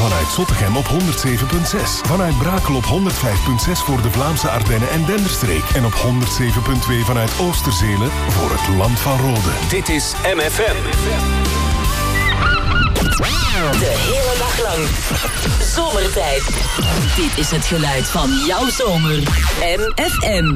Vanuit Zottegem op 107.6. Vanuit Brakel op 105.6 voor de Vlaamse Ardennen en Denderstreek. En op 107.2 vanuit Oosterzelen voor het Land van Rode. Dit is MFM. De hele dag lang. Zomertijd. Dit is het geluid van jouw zomer. MFM.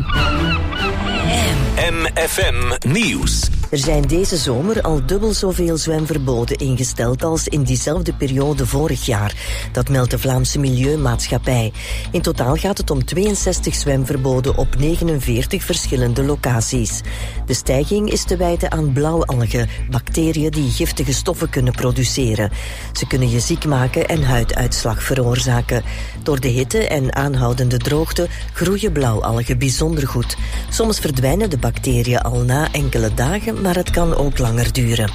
MFM Nieuws. Er zijn deze zomer al dubbel zoveel zwemverboden ingesteld als in diezelfde periode vorig jaar. Dat meldt de Vlaamse Milieumaatschappij. In totaal gaat het om 62 zwemverboden op 49 verschillende locaties. De stijging is te wijten aan blauwalgen, bacteriën die giftige stoffen kunnen produceren. Ze kunnen je ziek maken en huiduitslag veroorzaken. Door de hitte en aanhoudende droogte groeien blauwalgen bijzonder goed. Soms verdwijnen de bacteriën al na enkele dagen, maar het kan ook langer duren.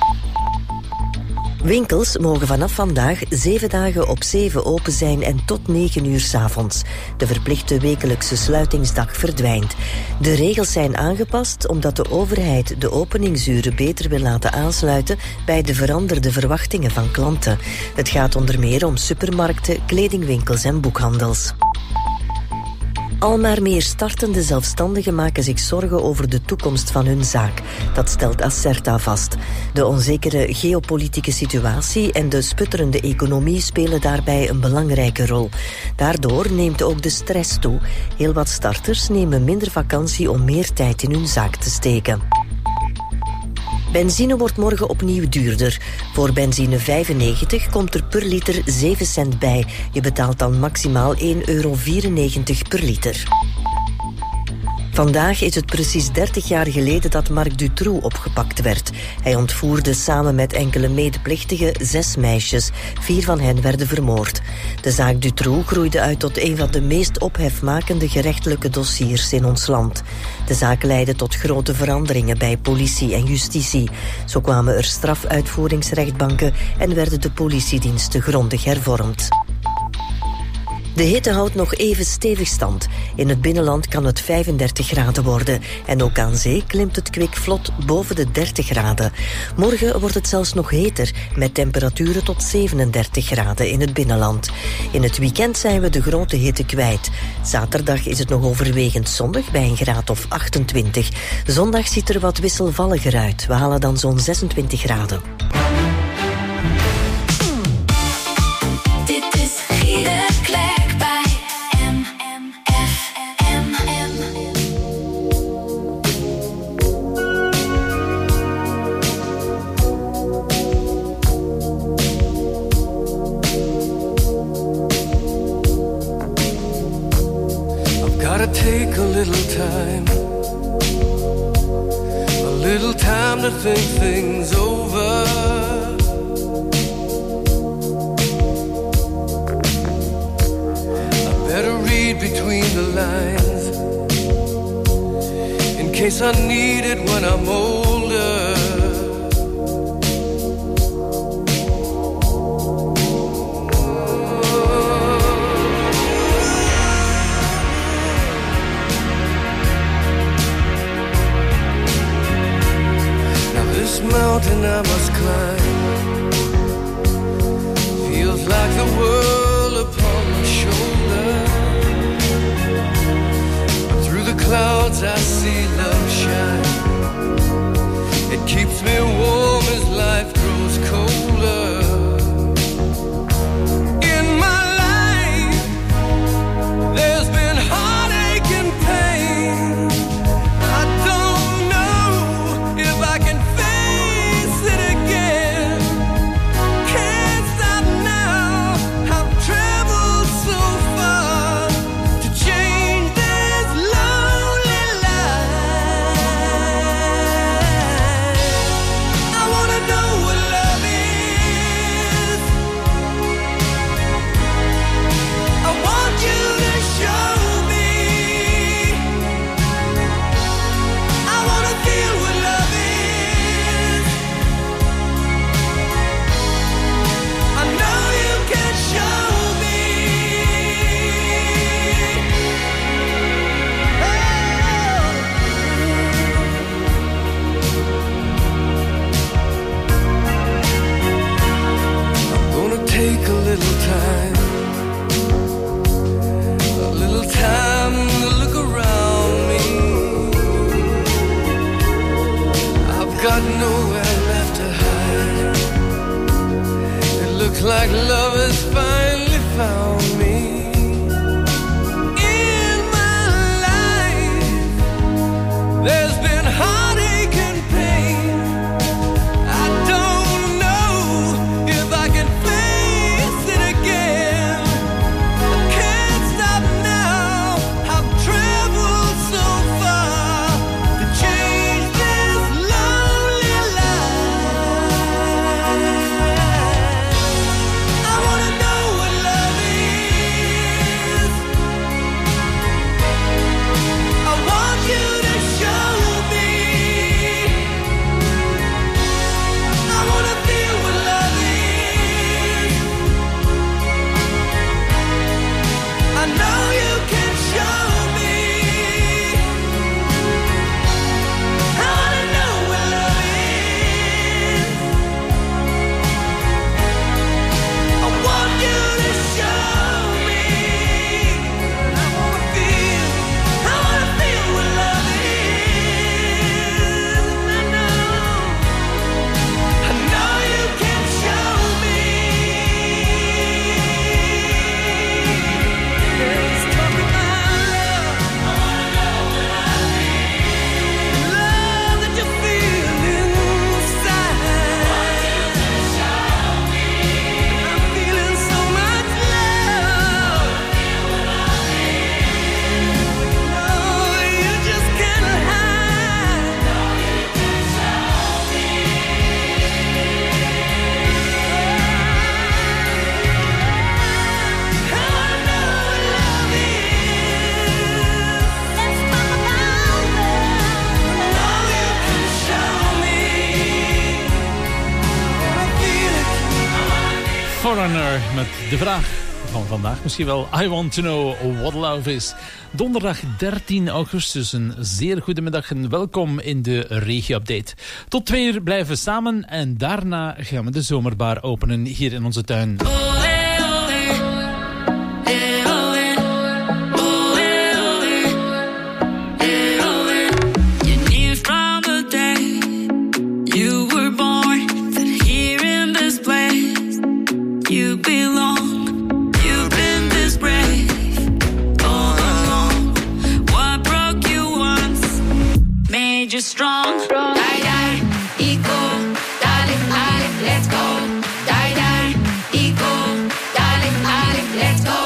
Winkels mogen vanaf vandaag 7 dagen op 7 open zijn en tot 9 uur 's avonds. De verplichte wekelijkse sluitingsdag verdwijnt. De regels zijn aangepast omdat de overheid de openingsuren beter wil laten aansluiten bij de veranderde verwachtingen van klanten. Het gaat onder meer om supermarkten, kledingwinkels en boekhandels. Al maar meer startende zelfstandigen maken zich zorgen over de toekomst van hun zaak. Dat stelt Acerta vast. De onzekere geopolitieke situatie en de sputterende economie spelen daarbij een belangrijke rol. Daardoor neemt ook de stress toe. Heel wat starters nemen minder vakantie om meer tijd in hun zaak te steken. Benzine wordt morgen opnieuw duurder. Voor benzine 95 komt er per liter 7 cent bij. Je betaalt dan maximaal €1,94 per liter. Vandaag is het precies 30 jaar geleden dat Marc Dutroux opgepakt werd. Hij ontvoerde samen met enkele medeplichtigen 6 meisjes. 4 van hen werden vermoord. De zaak Dutroux groeide uit tot een van de meest ophefmakende gerechtelijke dossiers in ons land. De zaak leidde tot grote veranderingen bij politie en justitie. Zo kwamen er strafuitvoeringsrechtbanken en werden de politiediensten grondig hervormd. De hitte houdt nog even stevig stand. In het binnenland kan het 35 graden worden. En ook aan zee klimt het kwik vlot boven de 30 graden. Morgen wordt het zelfs nog heter, met temperaturen tot 37 graden in het binnenland. In het weekend zijn we de grote hitte kwijt. Zaterdag is het nog overwegend zonnig bij een graad of 28. Zondag ziet er wat wisselvalliger uit. We halen dan zo'n 26 graden. Take a little time to think things over. I better read between the lines in case I need it when I'm older. Mountain I must climb feels like the world upon my shoulder. But through the clouds I see love shine. little time to look around me. I've got nowhere left to hide. It looks like love has finally found me. In my life, there's been heartache and pain. I don't know if I can face it again. I can't stop now. I've traveled so far to change this lonely life. I wanna know what love is. I want you to show me. I wanna feel what love is. I know you can show me. I wanna know what love is. I want you to show me. I wanna feel what love is. I know you can show me. Let's talk about love. I wanna know what love is. Love that you feel inside. I'm feeling so much love. Oh, you just can't hide. I wanna know what love is. Let's talk about love. I know you can show me. I wanna feel it. Foreigner met de vraag van vandaag misschien wel. I want to know what love is. Donderdag 13 augustus. Een zeer goede middag en welkom in de regio-update. Tot 2 uur blijven we samen en daarna gaan we de zomerbar openen hier in onze tuin. You knew from the day you were born that here in this place you belong. You've been this brave all along. What broke you once made you strong. Die, die, equal, darling, let's go. Die, die, equal, darling, let's go.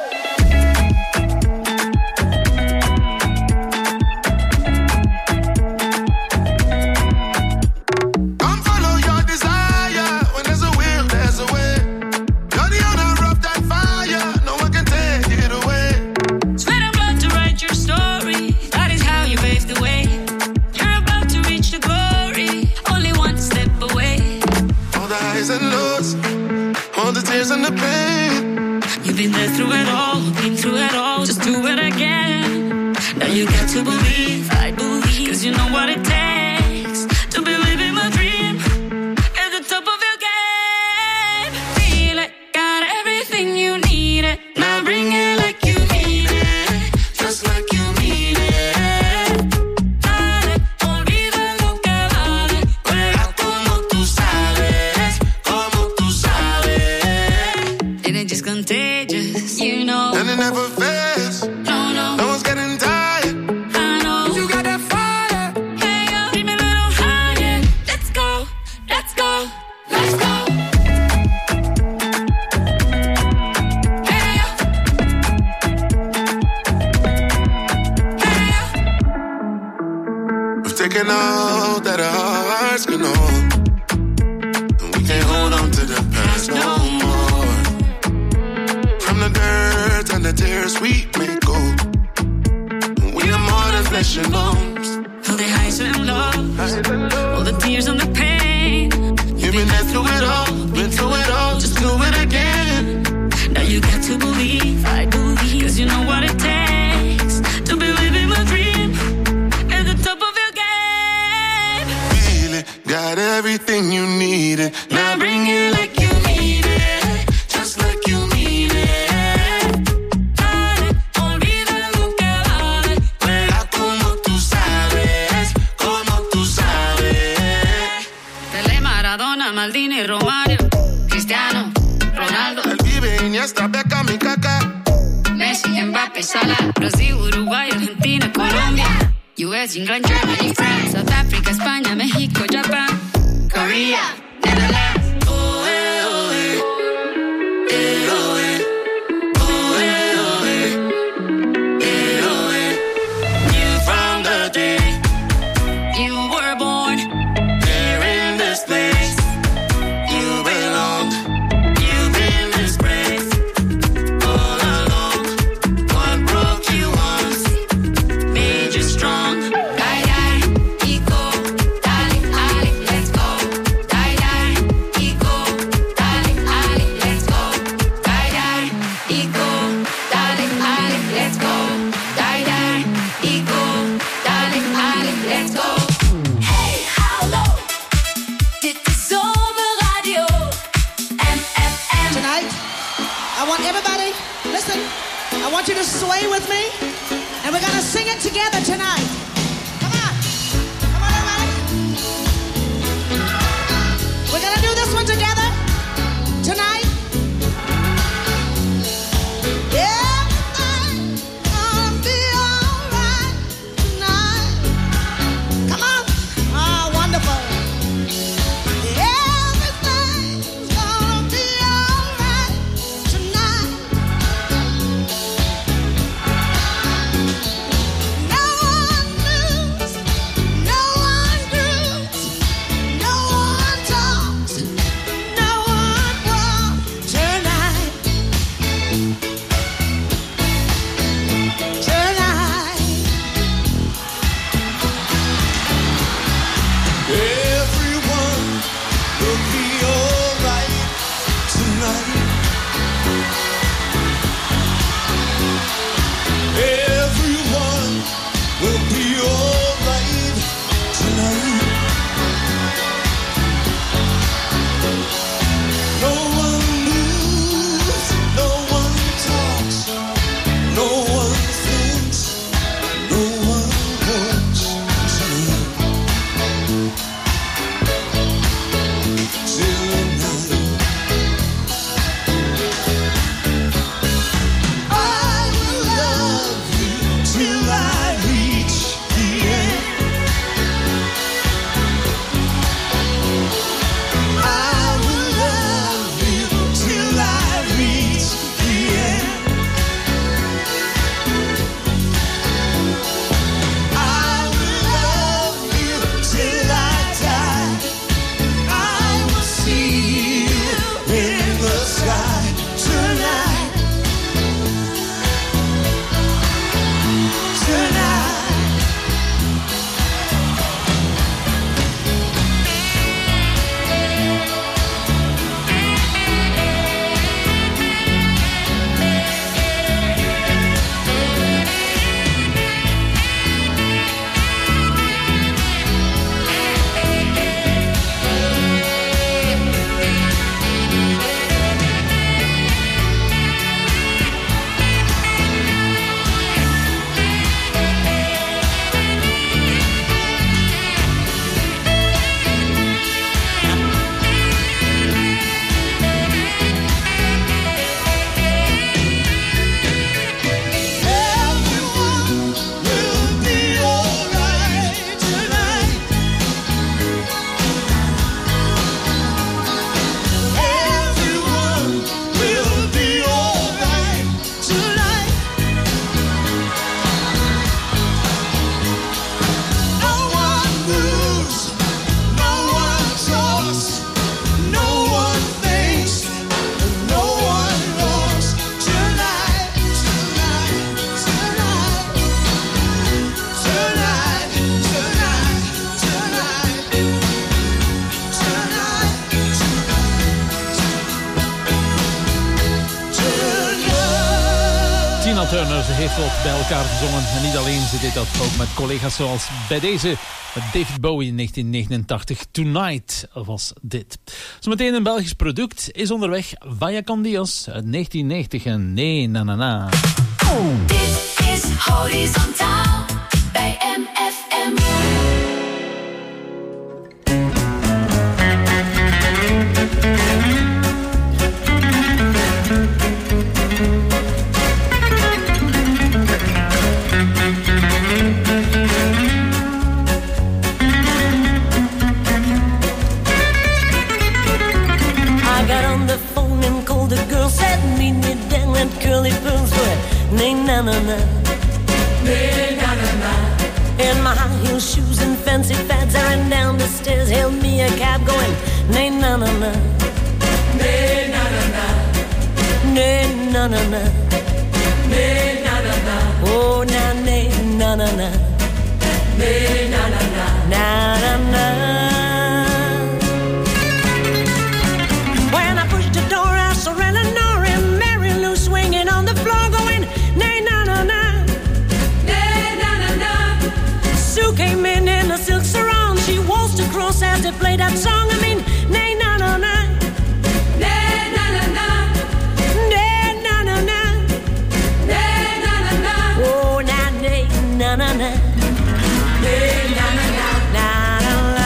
Come follow your desire. When there's a will, there's a way. You're the owner of that fire. No one can take it away. Sweat and blood to write your story. That is how you pave the way. You're about to reach the glory. Only one step away. All the highs and lows, all the tears and the pain. You've been there through it all, been through it all. Just do it again. Now you got to believe, I believe. Cause you know what it takes to believe in my dream. At the top of your game. Feel it, got everything you need it. Now bring it like you mean it. Just like you mean it. Dale, olvida lo que vale. Juega como tú sabes, como tú sabes. And it's just contagious, you know. And it never fails. No, no, No one's getting tired. I know. You got that fire. Hey, yo, bring me a little higher. Let's go, let's go, let's go. Hey, yo. Hey, yo. We've taken all that our hearts can hold. And we can't hold on to the past no more. From the dirt and the tears we may go. We are more than flesh and bones. All the highs and lows, all the tears and the pain. You've been there through it all, been through it all. Just do it again. Now you got to believe, I believe. Cause you know what it takes to believe in my dream. At the top of your game. Feel it, got everything you needed. Now bring it like you need it. Just like Iniesta, Beckham y Kaká. Messi, Mbappé, Salah, Brasil, Uruguay, Argentina, Colombia, US, England, Germany, France, South Africa, España, México, Japan, Korea, Netherlands. Oh, eh, oh, eh. Eh, oh, eh. Oh, eh, oh, eh. Eh, oh, eh. You from the day you were born, here in this place, you belong. You've been disgraced all along. What broke you once made you strong. Die, die, ego, darling, Ali, let's go. Die, die, ego, darling, Ali, let's go. Die, die, ego, darling, Ali, let's go. Die, die, ego, darling, Ali, let's go. Hey, hallo, dit is Zomerradio MFM. Tonight, I want everybody, listen, I want you to sway with me, and we're gonna sing it together tonight. Come on. Come on, everybody. We're gonna do this one together tonight. Everything's gonna be alright tonight. Come on. Ah, wonderful. Everything's gonna be alright tonight. No one moves, no one grooves, no one talks, no one walks tonight. Tonight. Everyone will be alright tonight. Everyone will be alright tonight. No one moves, no one talks, no one thinks, no one walks tonight. I will love you till I reach the end. I will love you till I reach the end. I will love you till I die. I will see you in the sky tonight. Tonight. Everyone will be alright tonight. Everyone will be alright tonight. No one moves, no one talks, no one thinks, and no one walks tonight. Tonight, tonight, tonight, tonight, tonight, tonight. Tina Turner, ze heeft wat bij elkaar gezongen. En niet alleen, ze deed dat ook met collega's zoals bij deze met David Bowie in 1989. Tonight was dit. Zometeen een Belgisch product is onderweg. Vaya con Dios uit 1990 en Nee Na Na Na. Dit is Horizontaal bij MFM. lead me down that curly pathway. Nay, na na na. Nay, na na na. In my high heel shoes and fancy fads, I ran down the stairs, hailed me a cab going. Nay, na na na. Nay, na na na. Nay, na na na. Nay, na na na. Oh, na nay, na na na. Nay, na na na. Na na na. When I pushed the door, I saw Eleanor and Mary Lou swinging on the floor, going nay na na na, nay na na na. Sue came in a silk sarong. She waltzed across as they played that song. I mean, nay na na na, nay na na na, nay na na na, nay na na na. Oh, na nay na na na, nay na na na, na na na.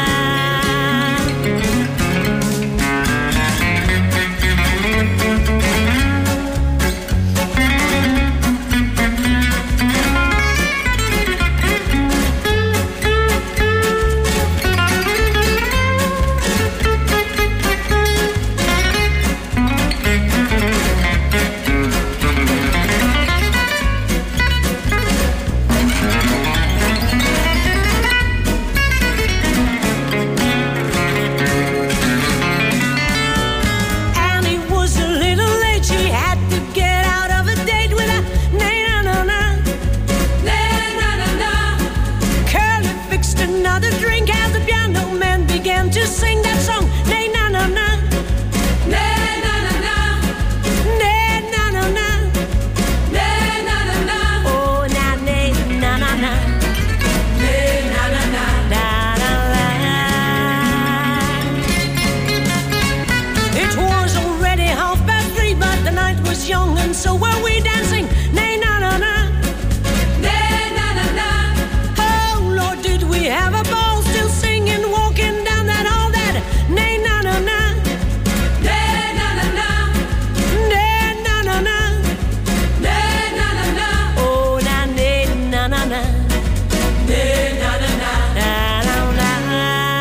To sing that song, nay na na na, nay na na na, nay na na na, nay na na na. Oh, na nay na na na, nay na na na, na na na. It was already 3:30, but the night was young, and so were we dancing. Nay na na na, nay na na na. Oh Lord, did we have a ball, still singing, walking. Nay na na na, nay na na na, nay na na na, nay na na na. Oh, na nay na na na, nay na na na, na na na.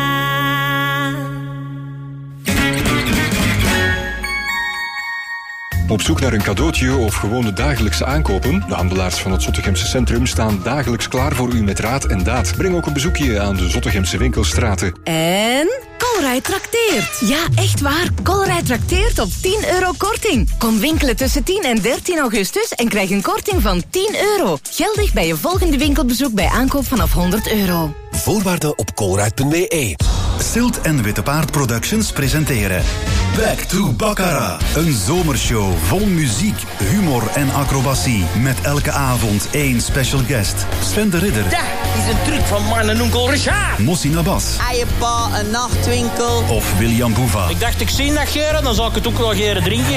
Op zoek naar een cadeautje of gewone dagelijkse aankopen? De handelaars van het Zottegemse centrum staan dagelijks klaar voor u met raad en daad. Breng ook een bezoekje aan de Zottegemse winkelstraten. En Colruyt trakteert. Ja, echt waar. Colruyt trakteert op €10 korting. Kom winkelen tussen 10 en 13 augustus en krijg een korting van €10. Geldig bij je volgende winkelbezoek bij aankoop vanaf €100. Voorwaarden op colruyt.be. Silt en Witte Paard Productions presenteren Back to Baccarat. Een zomershow vol muziek, humor en acrobatie. Met elke avond één special guest. Sven de Ridder. Dat is een truc van mijn onkel Richard. Mossin Abbas. Eierpa, een nachtwinkel. Of William Boeva. Ik dacht, ik zie dat geren, dan zal ik het ook wel geren drinken.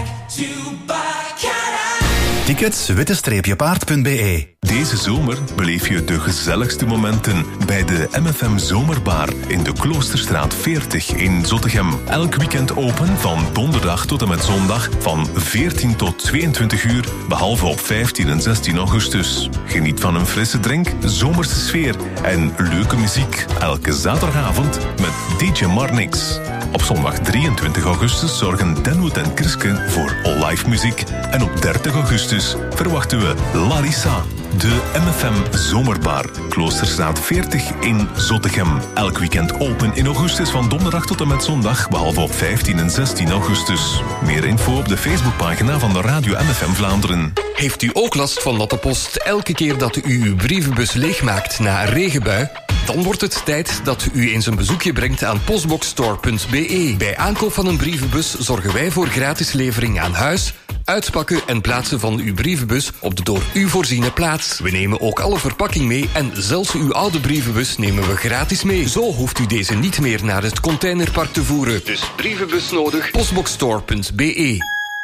Tickets witte-paard.be. Deze zomer beleef je de gezelligste momenten bij de MFM Zomerbar in de Kloosterstraat 40 in Zottegem. Elk weekend open van donderdag tot en met zondag van 14 tot 22 uur, behalve op 15 en 16 augustus. Geniet van een frisse drink, zomerse sfeer en leuke muziek. Elke zaterdagavond met DJ Marnix. Op zondag 23 augustus zorgen Denwood en Kriske voor live muziek. En op 30 augustus verwachten we Larissa. De MFM Zomerbar, Kloosterstraat 40 in Zottegem. Elk weekend open in augustus van donderdag tot en met zondag, behalve op 15 en 16 augustus. Meer info op de Facebookpagina van de Radio MFM Vlaanderen. Heeft u ook last van dat de post elke keer dat u uw brievenbus leegmaakt na een regenbui? Dan wordt het tijd dat u eens een bezoekje brengt aan postboxstore.be. Bij aankoop van een brievenbus zorgen wij voor gratis levering aan huis, uitpakken en plaatsen van uw brievenbus op de door u voorziene plaats. We nemen ook alle verpakking mee en zelfs uw oude brievenbus nemen we gratis mee. Zo hoeft u deze niet meer naar het containerpark te voeren. Dus brievenbus nodig, postboxstore.be.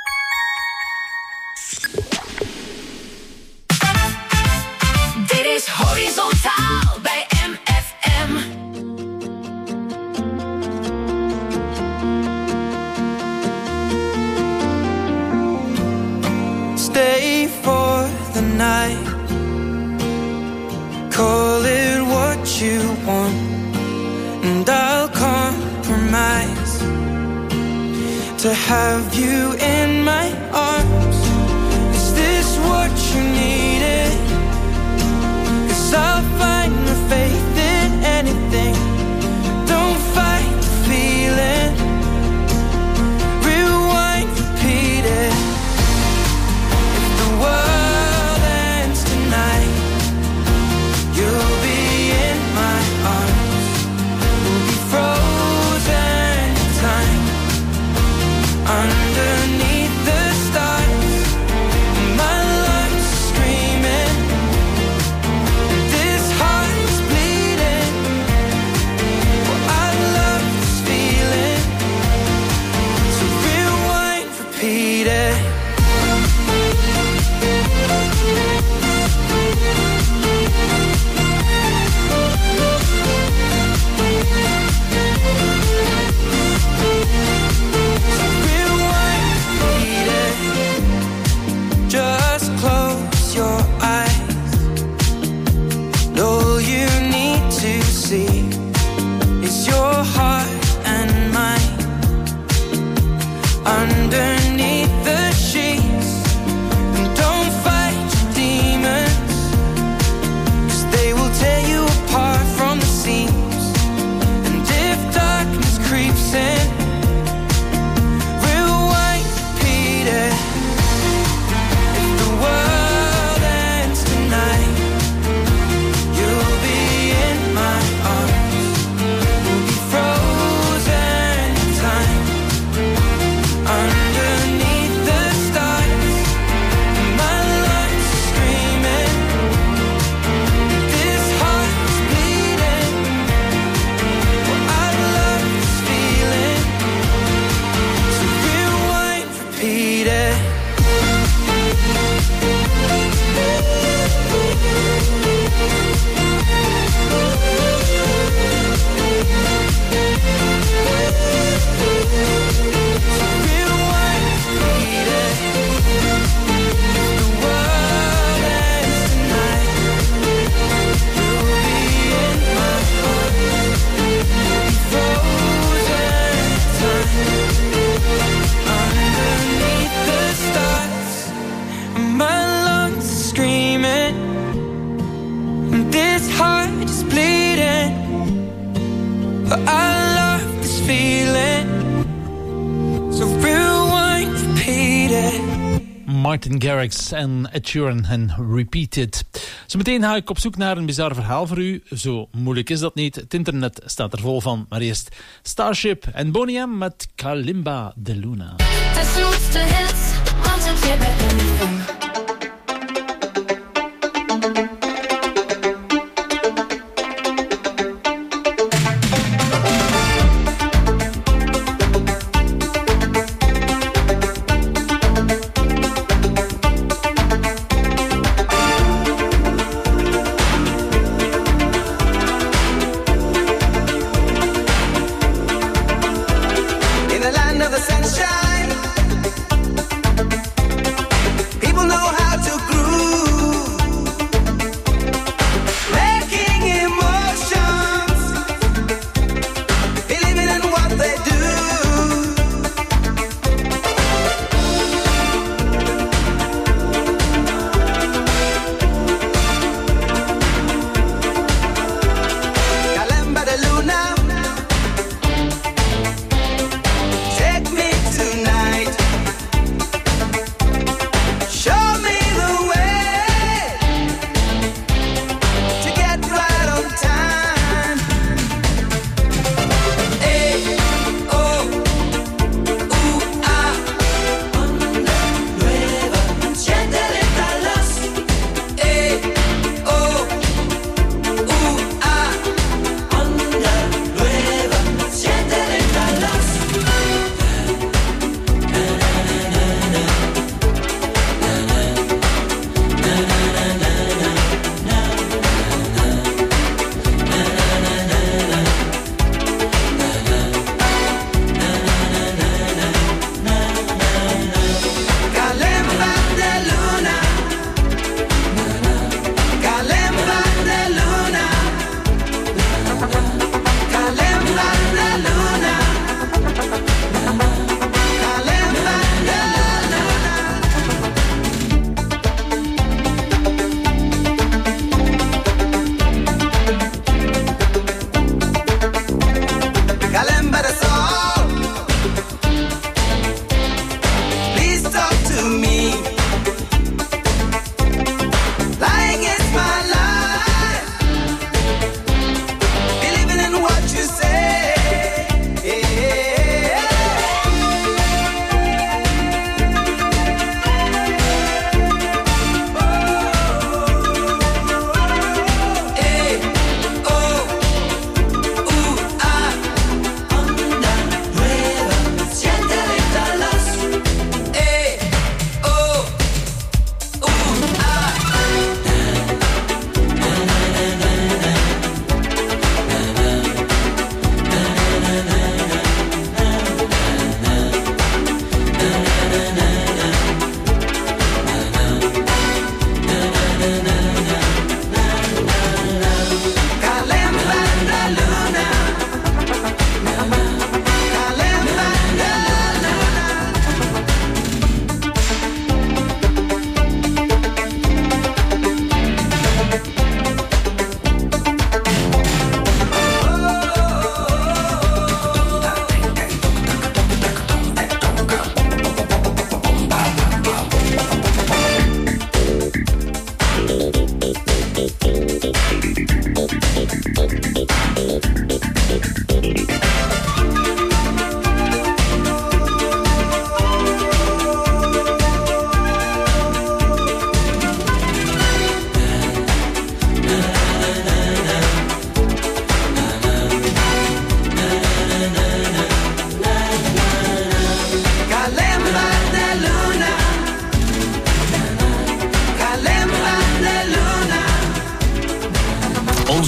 Dit is Horizontaal bij MFM. Stay for the night. Call it what you want, and I'll compromise. to have you in my arms. Is this what you needed? 'Cause I'll find my faith in anything. Don't fight the feeling. Rewind, repeat it. If the world ends tonight, you'll be in my arms. We'll be frozen in time underneath the stars. My lungs are screaming, this heart is bleeding. Well, I love this feeling. So rewind, repeat it. Just close your eyes. All you need to see is your heart and mine underneath the sheets. And don't fight your demons, 'cause they will tear you apart from the seams. And if darkness creeps in, rewind, repeat it. World ends tonight, you'll be in my arms. We'll be frozen in time underneath the stars. My lungs are screaming, this heart is bleeding. Well, I love this feeling. So rewind, repeat it. This heart is bleeding, but I love this feeling. So rewind, repeat it. Martin Garrix en Ed Sheeran en Repeat It. Zometeen ga ik op zoek naar een bizar verhaal voor u. Zo moeilijk is dat niet. Het internet staat er vol van. Maar eerst Starship en Boney M met Kalimba de Luna. In the land of the sunshine, people know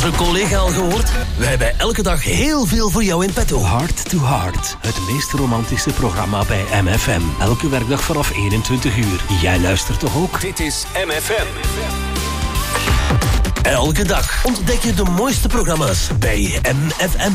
onze collega al gehoord? Wij hebben elke dag heel veel voor jou in petto. Heart to Heart, het meest romantische programma bij MFM. Elke werkdag vanaf 21 uur. Jij luistert toch ook? Dit is MFM. Elke dag ontdek je de mooiste programma's bij MFM.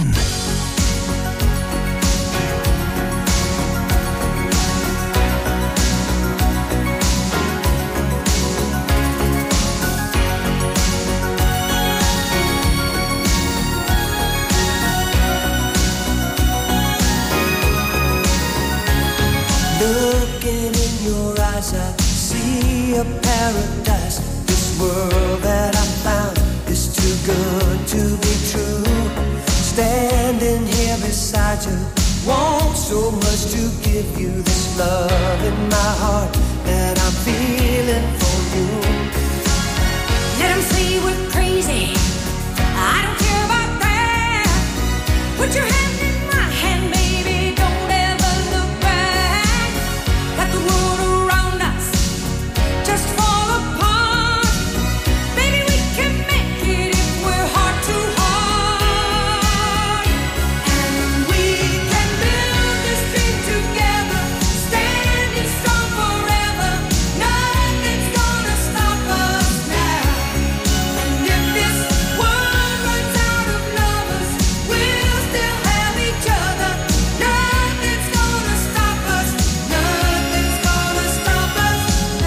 Looking in your eyes, I see a paradise. This world that I found is too good to be true. Standing here beside you, want so much to give you this love in my heart that I'm feeling for you. Let them say we're crazy, I don't care about that. Put your hand in my hand, baby, don't ever look back. Let the world around us just fall apart. Baby, we can make it if we're heart to heart. And we can build this dream together, standing strong forever. Nothing's gonna stop us now. And if this world runs out of lovers, we'll still have each other. Nothing's gonna stop us. Nothing's gonna stop us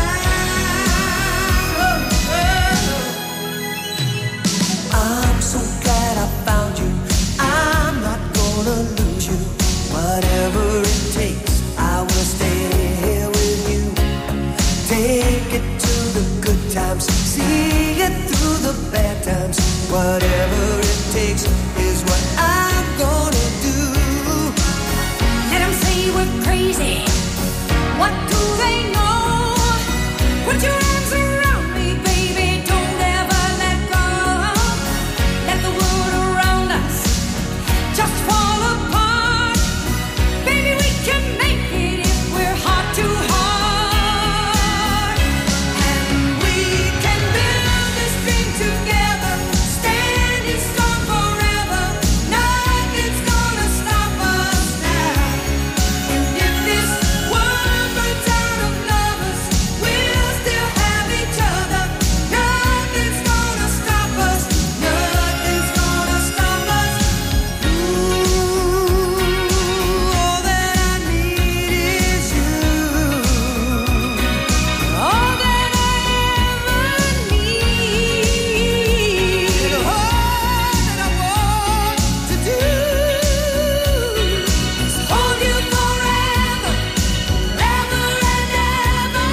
now. I'm so glad I found you. I'm not gonna lose you. Whatever it takes, I will stay here with you. Take it to the good times, see it through the bad times. Whatever it takes is what I'm gonna do. Let them say we're crazy. What do they know? Put your arms around me, baby. Don't ever let go. Let the world around us just fall apart. Baby, we can make it if we're heart to heart. And we can build this dream together, standing strong forever. Nothing's gonna stop us now. And if this world runs out of lovers, we'll still have each other. Nothing's gonna stop us. Nothing's gonna stop us. Ooh, all that I need is you. All that I ever need. And all that I want to do is hold you forever, forever and ever.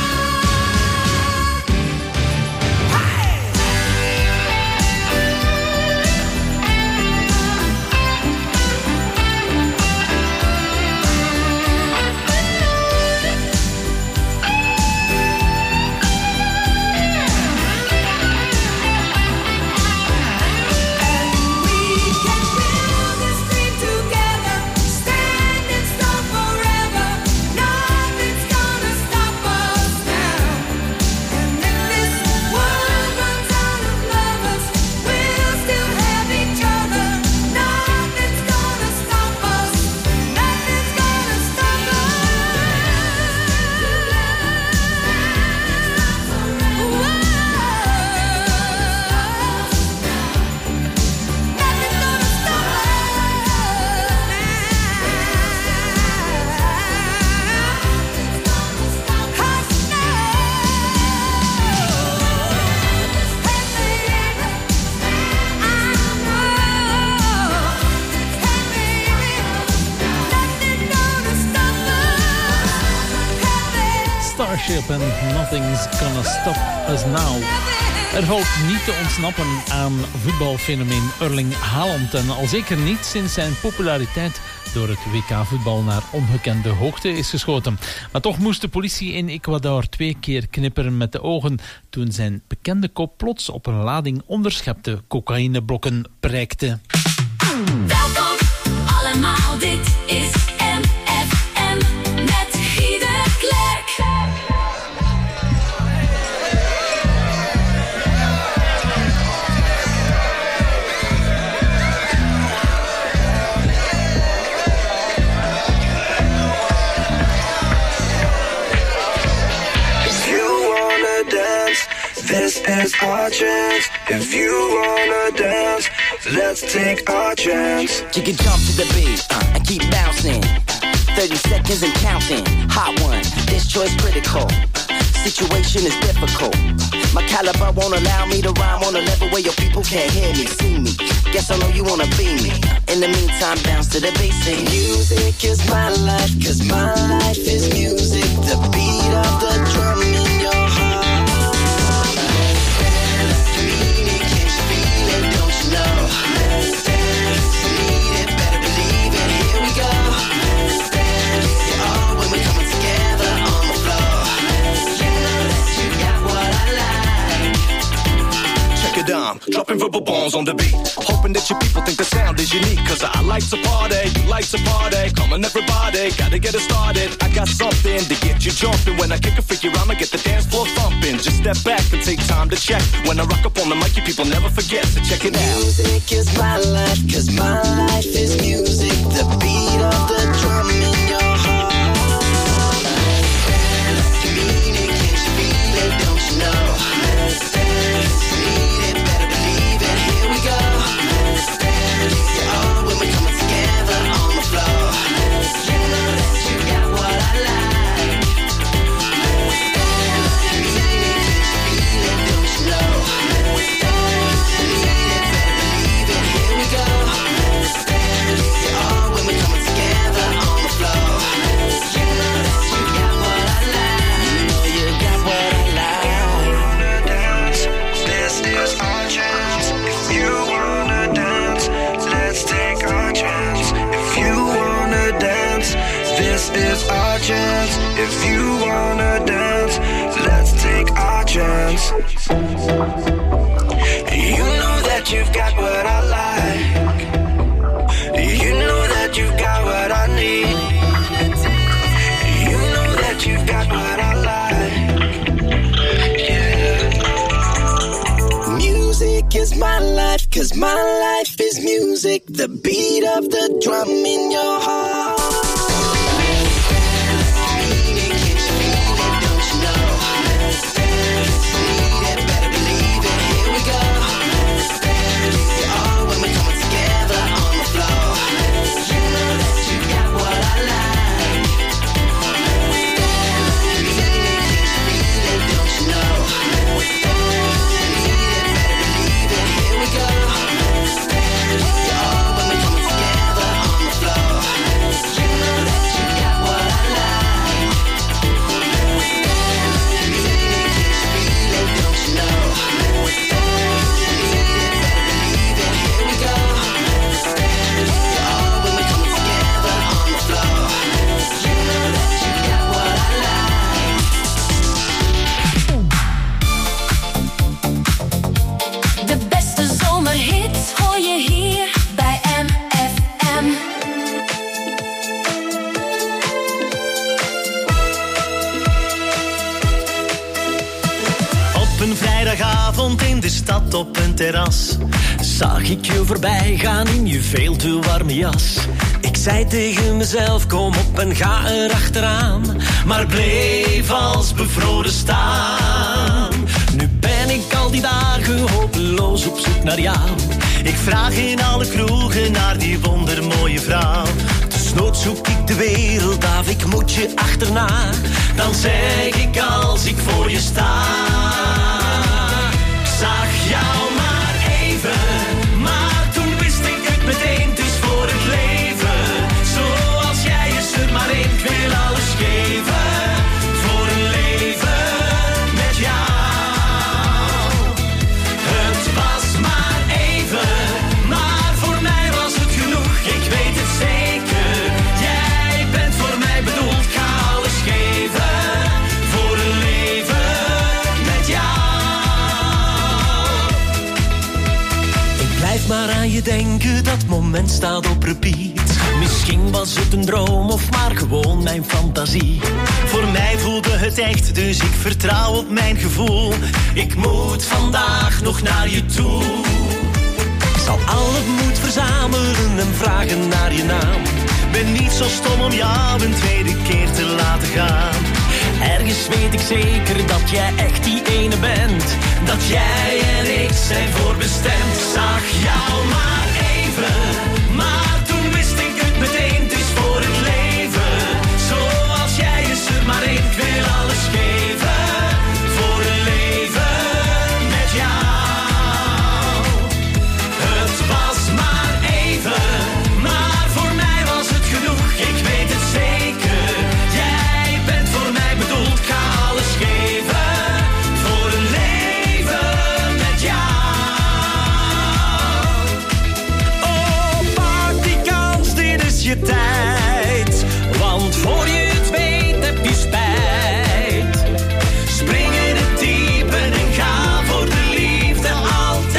Starship en Nothing's Gonna Stop Us Now. Er valt niet te ontsnappen aan voetbalfenomeen Erling Haaland. En al zeker niet sinds zijn populariteit door het WK-voetbal naar ongekende hoogte is geschoten. Maar toch moest de politie in Ecuador 2 keer knipperen met de ogen toen zijn bekende kop plots op een lading onderschepte cocaïneblokken prijkte. Welkom allemaal, dit is MFM met Guy de Klerk. This is our chance. If you wanna dance, let's take our chance. You can jump to the beat and keep bouncing. 30 seconds and counting. Hot one, this choice critical. Situation is difficult. My caliber won't allow me to rhyme on a level where your people can't hear me, see me. Guess I know you wanna be me. In the meantime, bounce to the basic. Music is my life, 'cause my life is music. The beat of the drum in your heart. Let's dance, mean it, can't you feel it, don't you know? Let's dance, need it, better believe it, here we go. Let's dance, give you all when we're coming together on the floor. You know that you got what I like. Check it out, dropping verbal bombs on the beat. Hoping that your people think the sound is unique. 'Cause I like to party, you like to party. Come on everybody, gotta get it started. I got something to get you jumping. When I kick a freaky rhyme, I get the dance floor thumping. Just step back and take time to check. When I rock up on the mic, you people never forget. So check it out. Music is my life, 'cause my life is music. The beat of the drum in your heart. Let's dance, you mean it, can't you feel it, don't you know? Let's dance, need it, better believe it, here we go. Let's dance, give you all when we're coming together on the floor. You know that you got what I like. Let's dance, you mean it, can't you feel it, don't you know? Let's dance, need it, better believe it, here we go. Let's dance, give you all when we're coming together on the floor. You know that you got what I like. You know you got what I like. Dance, this is our chance. If you wanna dance, let's take our chance. If you wanna dance, this is our chance. If you wanna dance, let's take our chance. You know that you've got what I like. You know that you've got what I need. You know that you've got what I like. Music is my life, 'cause my life is music. The beat of the drum in your heart. Mean it, can't you feel it, don't you know? Let's dance, need it, better believe it, here we go. Let's dance, give you all when we're coming together on the floor. You know that you got what I like. Let's dance, mean it, can't you feel it, don't you know? Let's dance, need it, better believe it, here we go. Let's dance, give you all when we're coming together on the floor. You know that you got what I like. Mean it, can't you feel it, don't you know? Let's dance, need it, better believe it, here we go. Let's dance, give you all when we're coming together on the floor. You know that you got what I like. De beste zomerhits hoor je hier bij MFM. Op een vrijdagavond in de stad op een terras zag ik je voorbij gaan in je veel te warme jas. Ik zei tegen mezelf, kom op en ga erachteraan, maar bleef als bevroren staan. Nu ben ik al die dagen hopeloos op zoek naar jou. Ik vraag in alle kroegen naar die wondermooie vrouw. Desnoods zoek ik de wereld af, ik moet je achterna. Dan zeg ik als ik voor je sta. Ik zag jou maar even, maar toen wist ik het meteen, het is voor het leven. Zoals jij is er maar één, ik wil alles geven. Voor een leven met jou. Het was maar even, maar voor mij was het genoeg. Ik weet het zeker, jij bent voor mij bedoeld. Ik ga alles geven voor een leven met jou. Ik blijf maar aan je denken, dat moment staat op repeat. Misschien was het een droom of maar gewoon mijn fantasie. Voor mij voelde het echt, dus ik vertrouw op mijn gevoel. Ik moet vandaag nog naar je toe. Ik zal al het moed verzamelen en vragen naar je naam. Ben niet zo stom om jou een tweede keer te laten gaan. Ergens weet ik zeker dat jij echt die ene bent. Dat jij en ik zijn voorbestemd. Zag jou maar even, maar toen wist ik het meteen. Het is voor het leven, zoals jij is er maar één. Ik wil alles geven, voor een leven met jou. Het was maar even, maar voor mij was het genoeg. Ik weet het zeker, jij bent voor mij bedoeld. Ik ga alles geven, voor een leven met jou. Oh, pak die kans, dit is je tijd. Want voor je het weet heb je spijt. Spring in het diepe en ga voor de liefde altijd.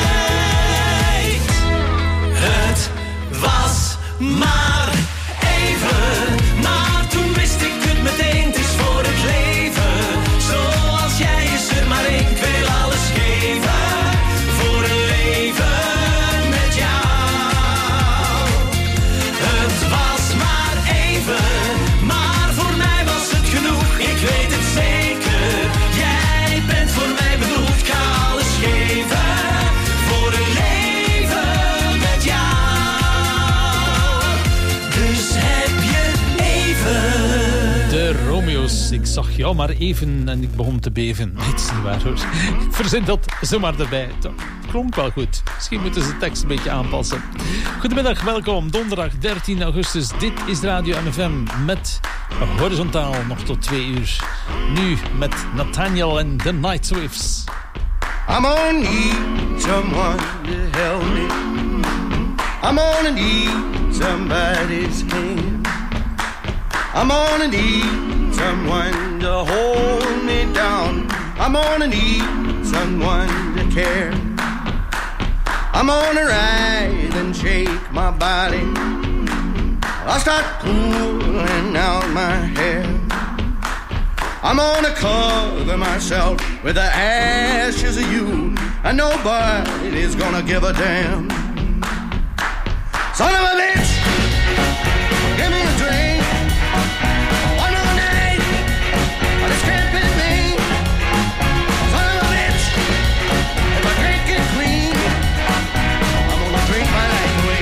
Het was maar even, maar toen wist ik het meteen. Het is voor het leven, zoals jij is er maar één. Ik wil alles geven, voor een leven met jou. Het was maar even, maar voor mij was het genoeg. Ik weet het zeker, jij bent voor mij bedoeld. Ik ga alles geven, voor een leven met jou. Dus heb je even. De Romeo's, ik zag jou maar even en ik begon te beven. Het is niet waar hoor. Ik verzin dat zomaar erbij. Dat klonk wel goed. Misschien moeten ze de tekst een beetje aanpassen. Goedemiddag, welkom. Donderdag 13 augustus. Dit is Radio MFM met Horizontaal nog tot 2 uur. Nu met Nathaniel en The Night Swifts. I'm gonna need someone to help me. I'm gonna need somebody's hand. I'm gonna need someone to hold me down. I'm gonna need someone to care. I'm gonna rise and shake my body. I'll start pulling out my hair. I'm gonna cover myself with the ashes of you, and nobody's gonna give a damn. Son of a bitch, give me a drink. One more night, but this can't be me. Son of a bitch, if I drink it clean, I'm gonna drink my life away.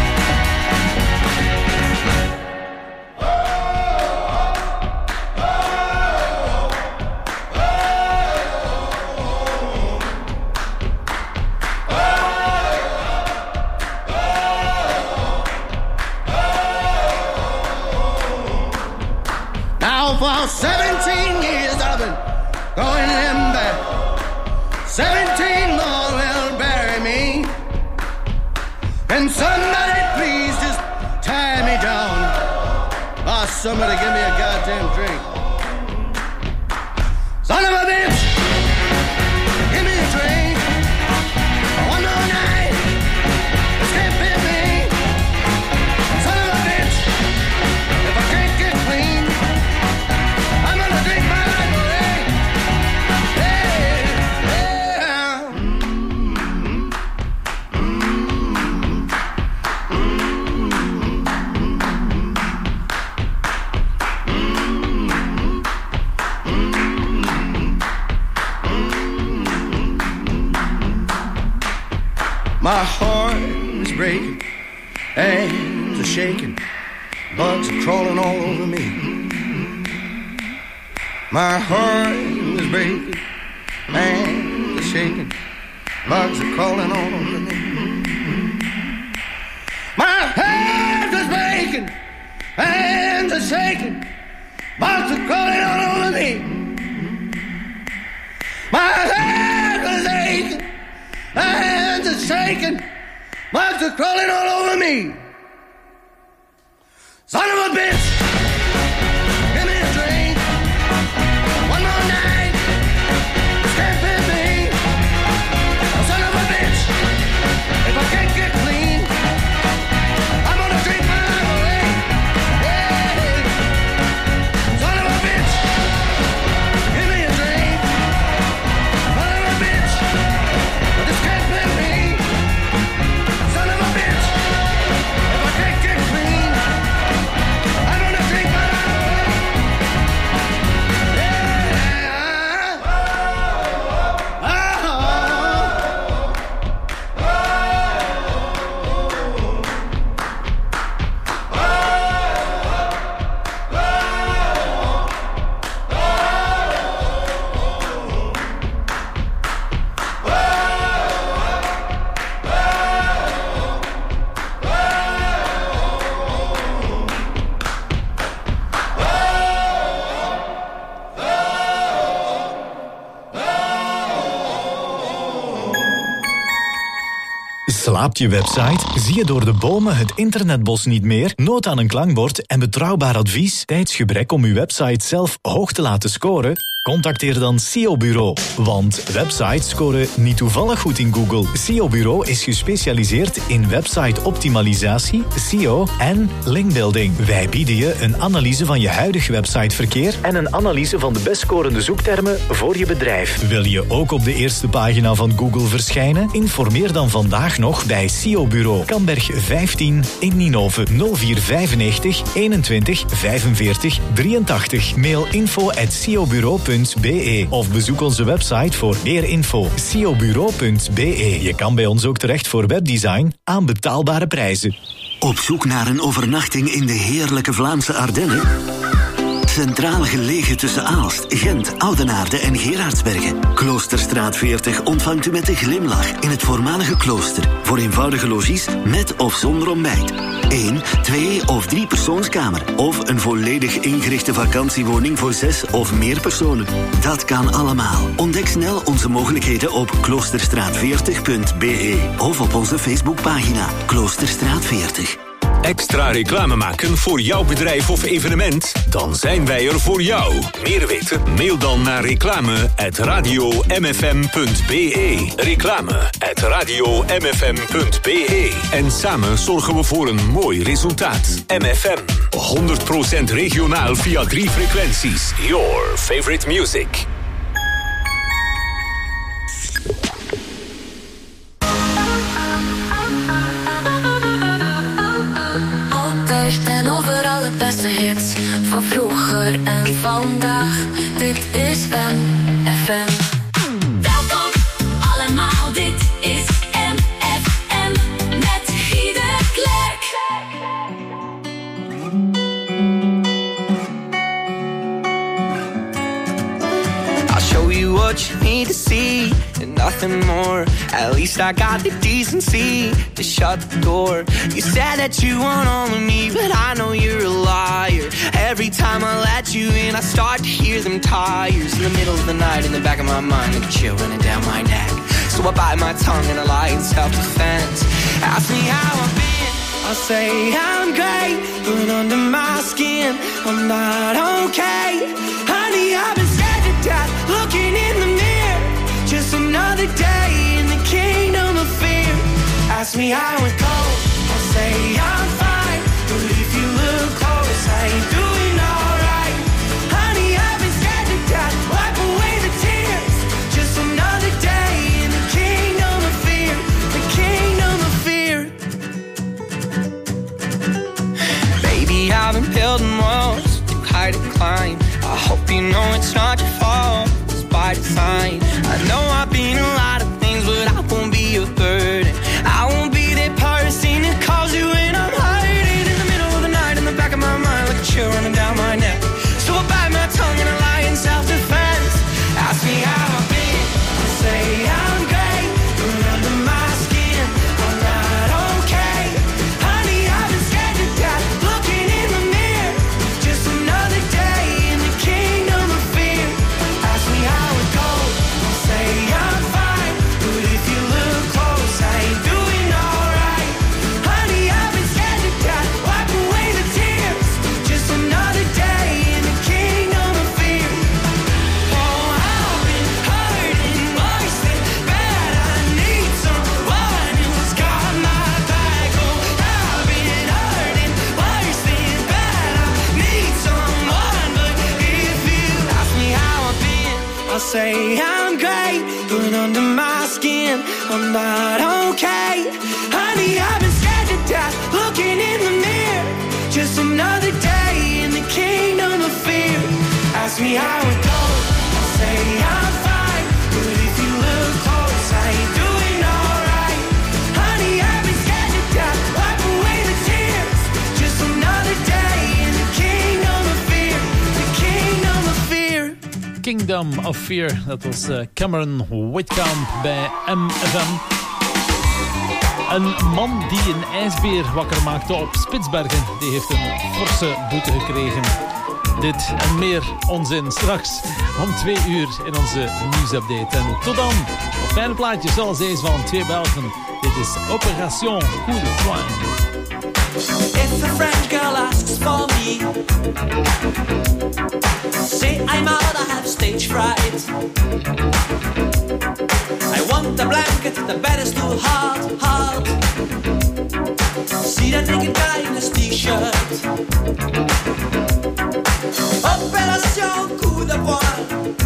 Now for 17 years I've been going in back. 17 more will bury me. And somebody please just tie me down. Oh, somebody give me a goddamn drink. Son of a bitch, give me a drink. One more night, this can't be me. Son of a bitch, if I can't get clean, I'm gonna drink my life away. Hey, yeah. My heart is breaking, hands are shaking, bugs are crawling all over me. My heart is breaking, hands are shaking, bugs are crawling all over me. My heart is breaking, hands are shaking, bugs are crawling all over me. My head is aching, my hands are shaking, bugs are crawling all over me. Son of a bitch, give me a drink. One more night, this can't be me. Son of a bitch, if I can't get clean, I'm gonna drink my life away. Yeah. Son of a bitch, give me a drink. Son of a bitch, this can't be me. Son of a bitch, if I can't get clean, I'm gonna Slaapt je website? Zie je door de bomen het internetbos niet meer? Nood aan een klankbord en betrouwbaar advies? Tijdsgebrek om uw website zelf hoog te laten scoren? Contacteer dan SEO Bureau. Want websites scoren niet toevallig goed in Google. SEO Bureau is gespecialiseerd in website-optimalisatie, SEO en linkbuilding. Wij bieden je een analyse van je huidig websiteverkeer en een analyse van de best scorende zoektermen voor je bedrijf. Wil je ook op de eerste pagina van Google verschijnen? Informeer dan vandaag nog bij SEO Bureau. Kamberg 15 in Ninove 0495 21 45 83. Mail info@seobureau.be of bezoek onze website voor meer info. seobureau.be. Je kan bij ons ook terecht voor webdesign aan betaalbare prijzen. Op zoek naar een overnachting in de heerlijke Vlaamse Ardennen? Centraal gelegen tussen Aalst, Gent, Oudenaarde en Gerardsbergen. Kloosterstraat 40 ontvangt u met een glimlach in het voormalige klooster. Voor eenvoudige logies met of zonder ontbijt. 1, 2 of 3 persoonskamer. Of een volledig ingerichte vakantiewoning voor 6 of meer personen. Dat kan allemaal. Ontdek snel onze mogelijkheden op kloosterstraat40.be of op onze Facebookpagina Kloosterstraat 40. Extra reclame maken voor jouw bedrijf of evenement? Dan zijn wij er voor jou. Meer weten? Mail dan naar reclame@radiomfm.be. Reclame@radiomfm.be. En samen zorgen we voor een mooi resultaat. MFM. 100% regionaal via 3 frequenties. Your favorite music. En overal het beste hits van vroeger en vandaag. Dit is MFM. Welkom allemaal, dit is MFM met Guy de Klerk. I'll show you what you need to see and nothing more. At least I got the decency to shut the door. You said that you want all of me, but I know you're a liar. Every time I let you in, I start to hear them tires in the middle of the night, in the back of my mind, like a chill running down my neck. So I bite my tongue and I lie in self-defense. Ask me how I've been, I'll say I'm great, but under my skin, I'm not okay. Honey, I've been scared to death, looking in the mirror. Just another day in the kingdom of fear. Ask me how it goes, I'll say I'm fine. But if you look close, I ain't doing alright. Honey, I've been scared to death, wipe away the tears. Just another day in the kingdom of fear. The kingdom of fear. Baby, I've been building walls too high to climb. I hope you know it's not your fault, it's by design. I know I've been a lot of things, but I won't be a burden. I won't be that person that calls you when I'm hurting. In the middle of the night, in the back of my mind, like a chill running down my neck. So I bite my tongue and I lie in self-defense. Ask me how I've been, I say I'm great, but under my skin, I'm not okay. Honey, I've been scared to death, looking in the mirror. Just another day in the kingdom of fear. Ask me how it goes, I'll say I'm fine. But if you look close, I ain't doing alright. Honey, I've been scared to death, wipe away the tears. Just another day in the kingdom of fear. Oh, I've been hurting worse than bad. I need someone who's got my back. Oh, I've been hurting worse than bad. I need someone, but if you ask me how I've been, I'll say I'm great, but under my skin, I'm not okay. Honey, I've been scared to death, looking in the mirror. Just another day in the kingdom of fear. Ask me how it goes, I'll say I'm fine. But if you look close, I ain't doing alright. Honey, I've been scared to death, wipe away the tears. Just another day in the kingdom of fear. The kingdom of fear. Kingdom of Fear, dat was Cameron Whitcomb bij MFM. Een man die een ijsbeer wakker maakte op Spitsbergen, die heeft een forse boete gekregen. Dit en meer onzin straks om 2 uur in onze nieuwsupdate. En tot dan, een fijne plaatje zoals deze van 2 Belgen. Dit Dit is Opération Coup de Poing. If a French girl asks for me, say I'm out, I have stage fright. I want the blanket, the bed is too hard. See that naked guy in his t-shirt. Opération Coup de Poing.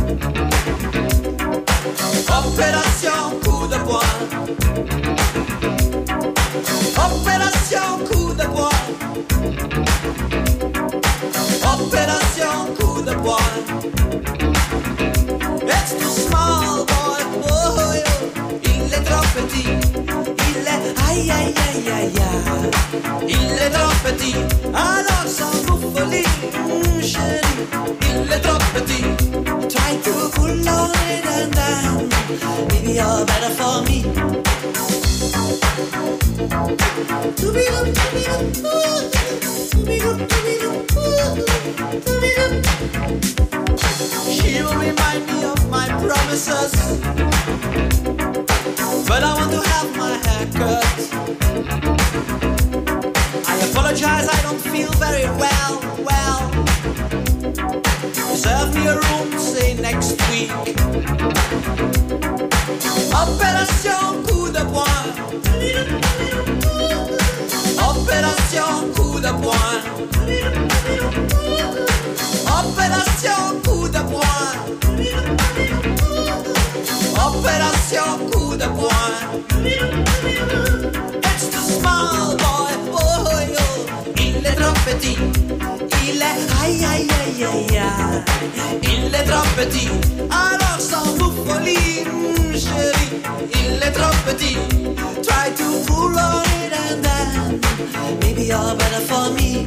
Opération Coup de Poing. Opération Coup de Poing. Opération Coup de Poing. It's too small, boy. Oh, il est trop petit. Il est aïe aïe aïe aïe aïe. Il est trop petit. Alors sans vous folie, chérie. Il est trop petit. Try to pull on it and down. Maybe you're better for me. She will remind me of my promises, but I want to have my hair cut. I apologize, I don't feel very well. Reserve me a room, say next week. Opération Coup de Poing. Opération Coup de Poing. Opération Coup de Poing. Opération Coup de Poing. It's too small, boy. Oh, il est trop petit. Il est aïe aïe aïe aïe aïe. Il est trop petit. Alors sans vous folie, chérie. Il est trop petit. Try to pull on it and then maybe you're better for me.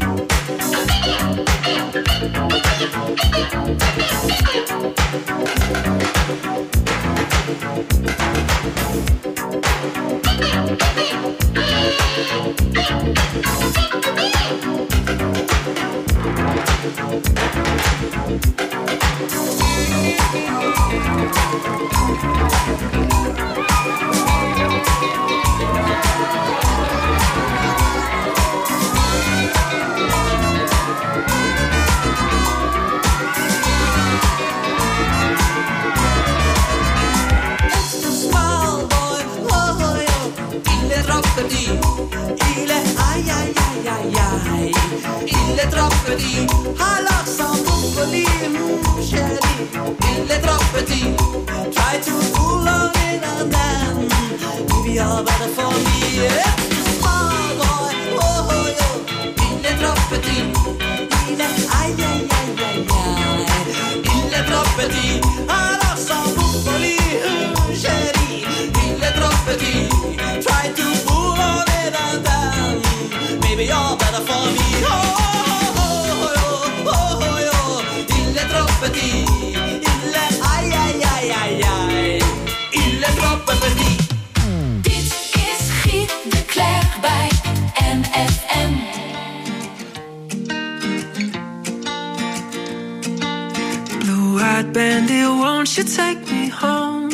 Il est aïe aïe aïe aïe aïe. Il est trop petit. Alors sans vous folie, chérie. Il est trop petit. Try to pull on it and then maybe you're better for me. It's small boy. Oh, il est trop petit. Il est aïe aïe aïe aïe aïe. Il est trop petit. Alors sans vous folie, chérie. Il est trop petit. Try to pull on it and then maybe you're better for me. Il est trop petit. Il est aïe aïe aïe aïe aïe. Il est trop petit. Dit is Giet de Klerk bij MFM. Blue-eyed bandit, won't you take me home?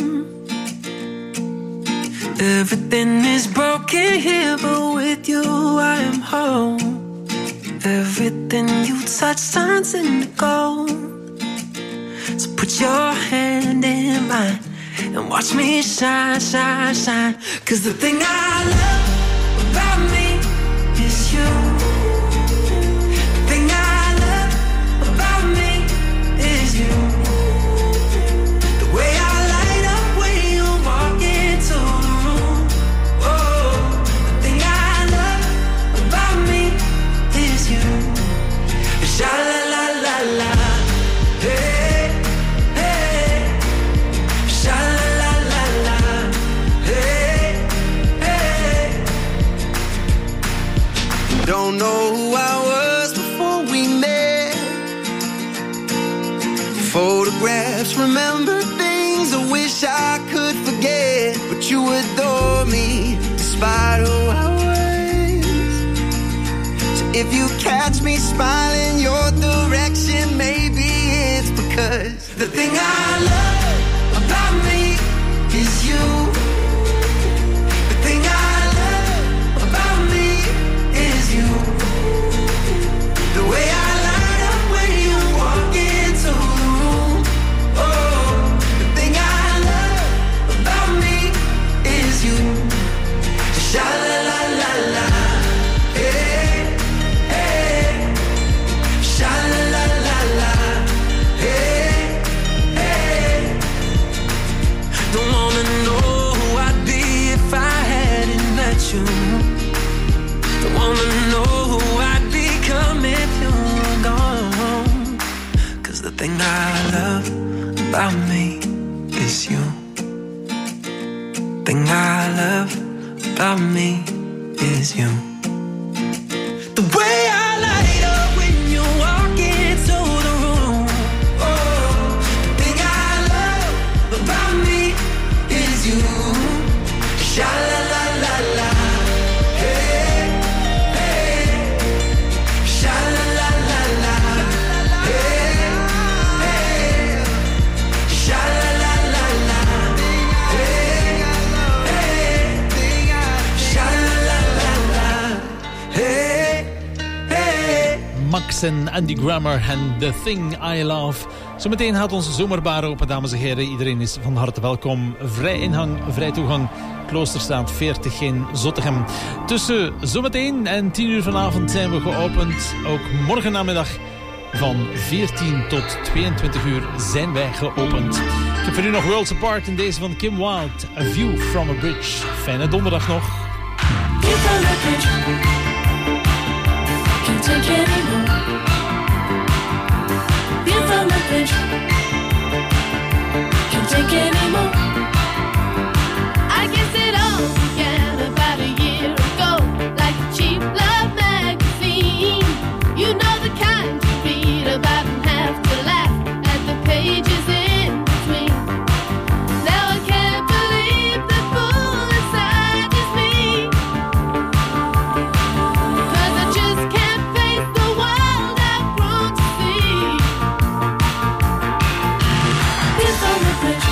Everything is broken here, but with you I am home. Everything you touch turns into gold. So put your hand in mine and watch me shine, shine, shine. 'Cause the thing I love about me is you. The thing I love about me is you. The way I light up when you walk into the room. Oh, the thing I love about me is you. Sha la la la la, hey, hey. Sha la la la la, hey, hey. Don't know who I was before we met. Photographs, remember things I wish I could forget. But you adore me despite who I was. So if you catch me smiling your direction, maybe it's because the thing I love about me is you. The thing I about me is you. Thing I love about me is you. The way I light up when you walk into the room. Oh, thing I love about me is you. Sha la la la la. Hey, hey. Sha la la la la. Hey, hey. Sha la la la la. Hey, hey. Sha la la la la. Hey, hey. Max en Andy Grammer en The Thing I Love. Zometeen gaat onze zomerbar open, dames en heren. Iedereen is van harte welkom. Vrij ingang, vrij toegang. Kloosterstraat 40 in Zottegem. Tussen zometeen en 10 uur vanavond zijn we geopend. Ook morgen namiddag van 14 tot 22 uur zijn wij geopend. Ik heb voor u nog Worlds Apart in deze van Kim Wilde. A View from a Bridge. Fijne donderdag nog. View from a bridge. Can't take it anymore. View from a bridge. Can't take it anymore. I guess it all began about a year ago, like a cheap love magazine. You know the kind you read about and have to laugh at the pages in between. Now I can't believe the fool inside is me, 'cause I just can't face the world I've grown to see. This on the bridge.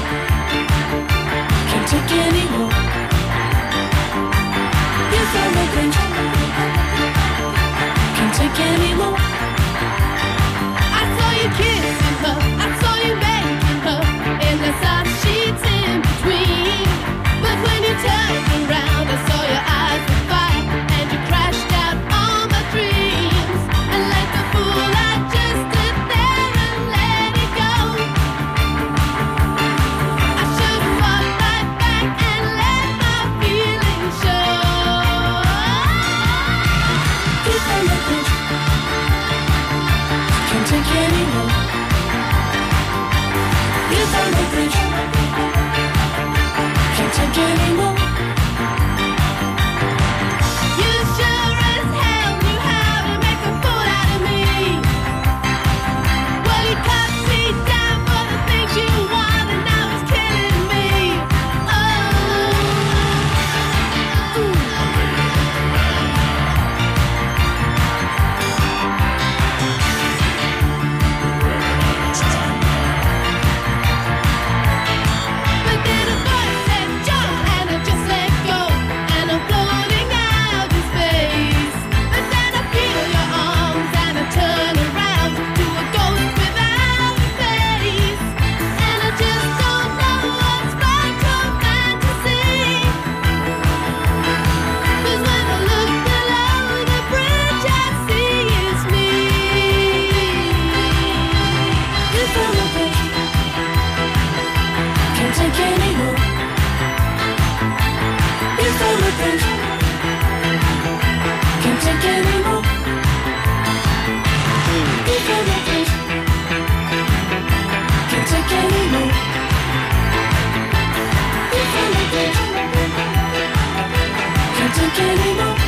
Can't take anymore. Yes, I'm a bridge. Can't take anymore. I saw you kissing her, I saw you making her, and I saw sheets in between. But when you turned around, I saw your eyes were fire, and you crashed out all my dreams. And like a fool, I just stood there and let it go. I should have walked right back and let my feelings show. Keep on the bridge. Can't take anymore. Keep on the bridge. Can't take anymore. You sure as hell knew how to make a fool out of me. Well, you cut me down for the things you want, and now it's killing me. But then a voice said jump, and I just let go, and I'm floating out in space. But then I feel your arms, and I turn around to a ghost without a face. And I just don't know what's right or fantasy. 'Cause when I look below the bridge, I see it's me. This on the bridge. Can't take anymore. This on the bridge. Can't take anymore. This on the bridge. Can't take anymore. This on the bridge. Can't take anymore.